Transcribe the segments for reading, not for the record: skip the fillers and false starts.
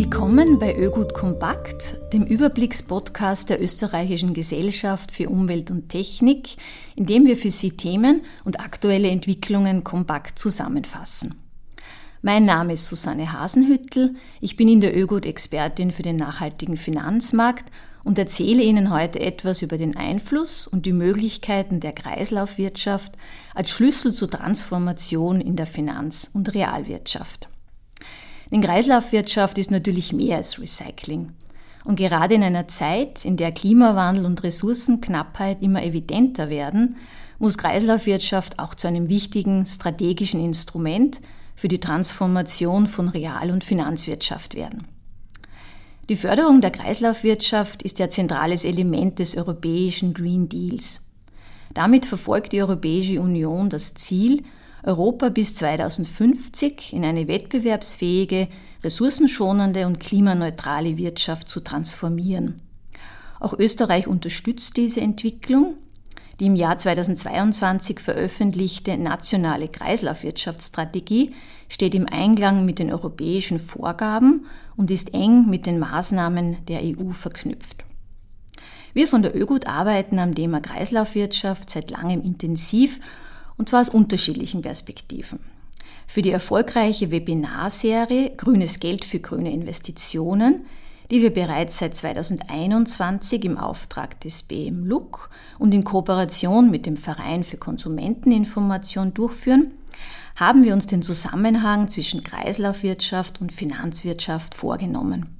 Willkommen bei ÖGUT Kompakt, dem Überblickspodcast der Österreichischen Gesellschaft für Umwelt und Technik, in dem wir für Sie Themen und aktuelle Entwicklungen kompakt zusammenfassen. Mein Name ist Susanne Hasenhüttl, ich bin in der ÖGUT Expertin für den nachhaltigen Finanzmarkt und erzähle Ihnen heute etwas über den Einfluss und die Möglichkeiten der Kreislaufwirtschaft als Schlüssel zur Transformation in der Finanz- und Realwirtschaft. Denn Kreislaufwirtschaft ist natürlich mehr als Recycling. Und gerade in einer Zeit, in der Klimawandel und Ressourcenknappheit immer evidenter werden, muss Kreislaufwirtschaft auch zu einem wichtigen strategischen Instrument für die Transformation von Real- und Finanzwirtschaft werden. Die Förderung der Kreislaufwirtschaft ist ja zentrales Element des europäischen Green Deals. Damit verfolgt die Europäische Union das Ziel, Europa bis 2050 in eine wettbewerbsfähige, ressourcenschonende und klimaneutrale Wirtschaft zu transformieren. Auch Österreich unterstützt diese Entwicklung. Die im Jahr 2022 veröffentlichte nationale Kreislaufwirtschaftsstrategie steht im Einklang mit den europäischen Vorgaben und ist eng mit den Maßnahmen der EU verknüpft. Wir von der ÖGUT arbeiten am Thema Kreislaufwirtschaft seit langem intensiv und zwar aus unterschiedlichen Perspektiven. Für die erfolgreiche Webinarserie Grünes Geld für grüne Investitionen, die wir bereits seit 2021 im Auftrag des BMLUG und in Kooperation mit dem Verein für Konsumenteninformation durchführen, haben wir uns den Zusammenhang zwischen Kreislaufwirtschaft und Finanzwirtschaft vorgenommen.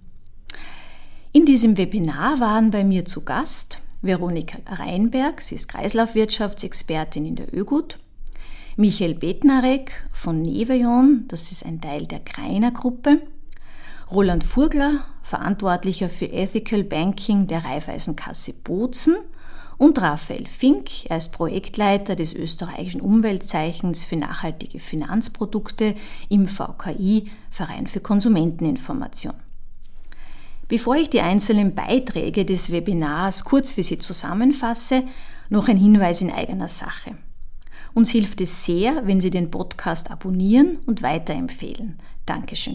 In diesem Webinar waren bei mir zu Gast Veronika Reinberg, sie ist Kreislaufwirtschaftsexpertin in der ÖGUT, Michael Bednarek von Nevejon, das ist ein Teil der Greiner Gruppe, Roland Furgler, Verantwortlicher für Ethical Banking der Raiffeisenkasse Bozen und Raphael Fink, er ist Projektleiter des österreichischen Umweltzeichens für nachhaltige Finanzprodukte im VKI, Verein für Konsumenteninformation. Bevor ich die einzelnen Beiträge des Webinars kurz für Sie zusammenfasse, noch ein Hinweis in eigener Sache. Uns hilft es sehr, wenn Sie den Podcast abonnieren und weiterempfehlen. Dankeschön.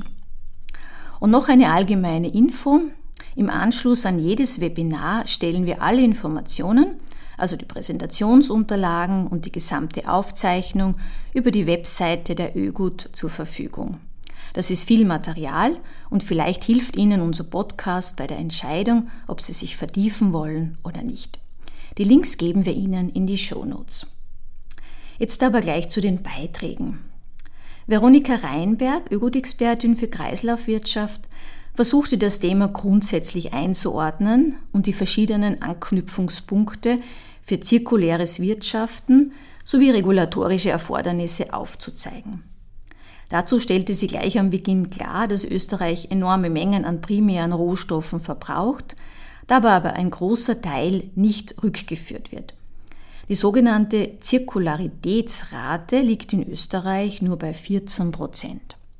Und noch eine allgemeine Info. Im Anschluss an jedes Webinar stellen wir alle Informationen, also die Präsentationsunterlagen und die gesamte Aufzeichnung über die Webseite der ÖGUT zur Verfügung. Das ist viel Material und vielleicht hilft Ihnen unser Podcast bei der Entscheidung, ob Sie sich vertiefen wollen oder nicht. Die Links geben wir Ihnen in die Shownotes. Jetzt aber gleich zu den Beiträgen. Veronika Reinberg, ÖGUT-Expertin für Kreislaufwirtschaft, versuchte das Thema grundsätzlich einzuordnen und die verschiedenen Anknüpfungspunkte für zirkuläres Wirtschaften sowie regulatorische Erfordernisse aufzuzeigen. Dazu stellte sie gleich am Beginn klar, dass Österreich enorme Mengen an primären Rohstoffen verbraucht, dabei aber ein großer Teil nicht rückgeführt wird. Die sogenannte Zirkularitätsrate liegt in Österreich nur bei 14%.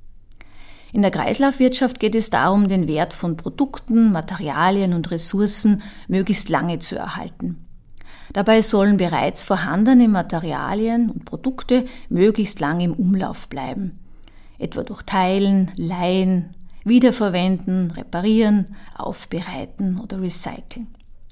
In der Kreislaufwirtschaft geht es darum, den Wert von Produkten, Materialien und Ressourcen möglichst lange zu erhalten. Dabei sollen bereits vorhandene Materialien und Produkte möglichst lange im Umlauf bleiben, etwa durch Teilen, Leihen, Wiederverwenden, Reparieren, Aufbereiten oder Recyceln.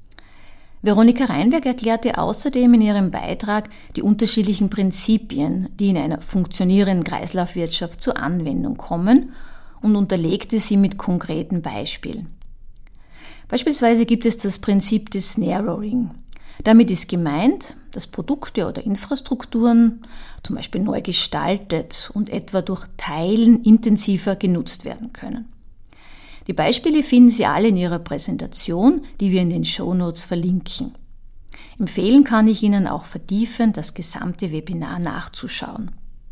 Veronika Reinberg erklärte außerdem in ihrem Beitrag die unterschiedlichen Prinzipien, die in einer funktionierenden Kreislaufwirtschaft zur Anwendung kommen und unterlegte sie mit konkreten Beispielen. Beispielsweise gibt es das Prinzip des Narrowing. Damit ist gemeint, dass Produkte oder Infrastrukturen zum Beispiel neu gestaltet und etwa durch Teilen intensiver genutzt werden können. Die Beispiele finden Sie alle in Ihrer Präsentation, die wir in den Shownotes verlinken. Empfehlen kann ich Ihnen auch vertiefend, das gesamte Webinar nachzuschauen.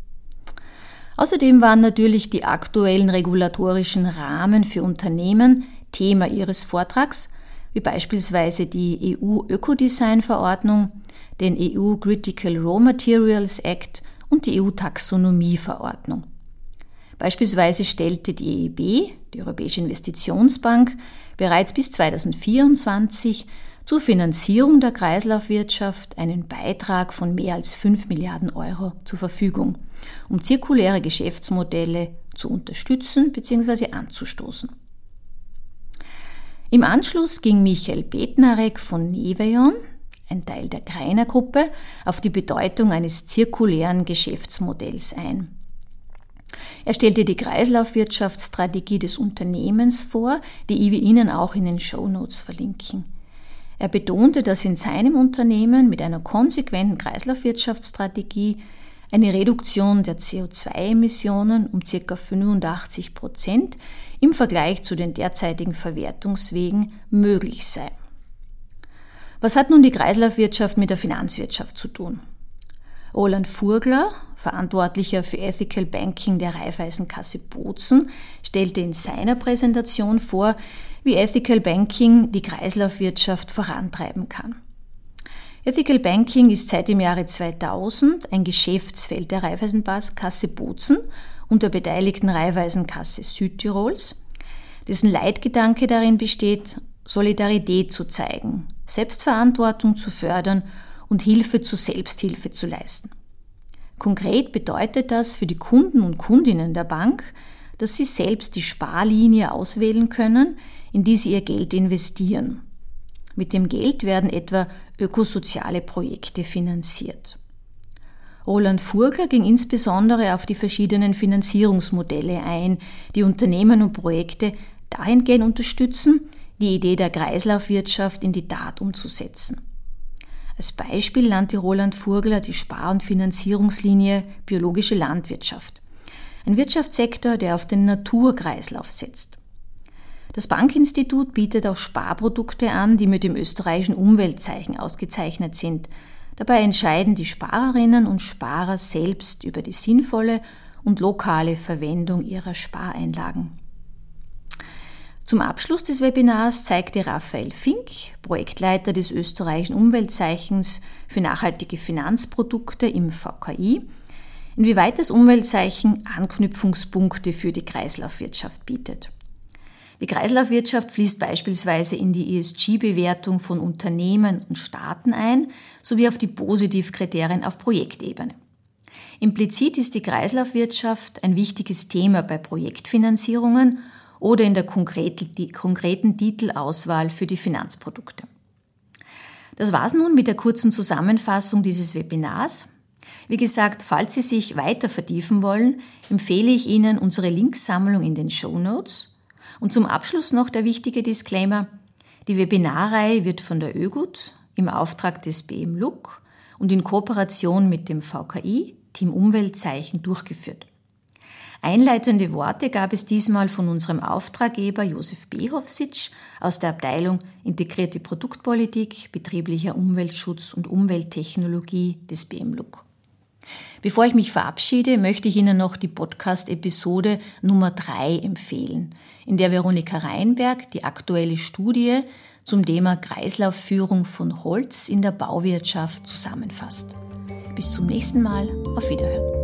Außerdem waren natürlich die aktuellen regulatorischen Rahmen für Unternehmen Thema Ihres Vortrags, wie beispielsweise die EU-Ökodesign-Verordnung, den EU Critical Raw Materials Act und die EU-Taxonomie-Verordnung. Beispielsweise stellte die EIB, die Europäische Investitionsbank, bereits bis 2024 zur Finanzierung der Kreislaufwirtschaft einen Beitrag von mehr als 5 Milliarden Euro zur Verfügung, um zirkuläre Geschäftsmodelle zu unterstützen bzw. anzustoßen. Im Anschluss ging Michael Bednarek von Neveon, ein Teil der Greiner Gruppe, auf die Bedeutung eines zirkulären Geschäftsmodells ein. Er stellte die Kreislaufwirtschaftsstrategie des Unternehmens vor, die wir Ihnen auch in den Shownotes verlinken. Er betonte, dass in seinem Unternehmen mit einer konsequenten Kreislaufwirtschaftsstrategie eine Reduktion der CO2-Emissionen um ca. 85% im Vergleich zu den derzeitigen Verwertungswegen möglich sei. Was hat nun die Kreislaufwirtschaft mit der Finanzwirtschaft zu tun? Roland Furgler, Verantwortlicher für Ethical Banking der Raiffeisenkasse Bozen, stellte in seiner Präsentation vor, wie Ethical Banking die Kreislaufwirtschaft vorantreiben kann. Ethical Banking ist seit dem Jahre 2000 ein Geschäftsfeld der Raiffeisenkasse Bozen und der beteiligten Raiffeisenkasse Südtirols, dessen Leitgedanke darin besteht, Solidarität zu zeigen, Selbstverantwortung zu fördern und Hilfe zur Selbsthilfe zu leisten. Konkret bedeutet das für die Kunden und Kundinnen der Bank, dass sie selbst die Sparlinie auswählen können, in die sie ihr Geld investieren. Mit dem Geld werden etwa ökosoziale Projekte finanziert. Roland Furgler ging insbesondere auf die verschiedenen Finanzierungsmodelle ein, die Unternehmen und Projekte dahingehend unterstützen, die Idee der Kreislaufwirtschaft in die Tat umzusetzen. Als Beispiel nannte Roland Furgler die Spar- und Finanzierungslinie biologische Landwirtschaft, ein Wirtschaftssektor, der auf den Naturkreislauf setzt. Das Bankinstitut bietet auch Sparprodukte an, die mit dem österreichischen Umweltzeichen ausgezeichnet sind. Dabei entscheiden die Sparerinnen und Sparer selbst über die sinnvolle und lokale Verwendung ihrer Spareinlagen. Zum Abschluss des Webinars zeigte Raphael Fink, Projektleiter des österreichischen Umweltzeichens für nachhaltige Finanzprodukte im VKI, inwieweit das Umweltzeichen Anknüpfungspunkte für die Kreislaufwirtschaft bietet. Die Kreislaufwirtschaft fließt beispielsweise in die ESG-Bewertung von Unternehmen und Staaten ein, sowie auf die Positivkriterien auf Projektebene. Implizit ist die Kreislaufwirtschaft ein wichtiges Thema bei Projektfinanzierungen oder in der konkreten Titelauswahl für die Finanzprodukte. Das war's nun mit der kurzen Zusammenfassung dieses Webinars. Wie gesagt, falls Sie sich weiter vertiefen wollen, empfehle ich Ihnen unsere Linksammlung in den Shownotes. Und zum Abschluss noch der wichtige Disclaimer: Die Webinarreihe wird von der ÖGUT im Auftrag des BMLUG und in Kooperation mit dem VKI, Team Umweltzeichen, durchgeführt. Einleitende Worte gab es diesmal von unserem Auftraggeber Josef Behofsitsch aus der Abteilung Integrierte Produktpolitik, betrieblicher Umweltschutz und Umwelttechnologie des BMLUG. Bevor ich mich verabschiede, möchte ich Ihnen noch die Podcast-Episode Nummer 3 empfehlen, in der Veronika Reinberg die aktuelle Studie zum Thema Kreislaufführung von Holz in der Bauwirtschaft zusammenfasst. Bis zum nächsten Mal, auf Wiederhören.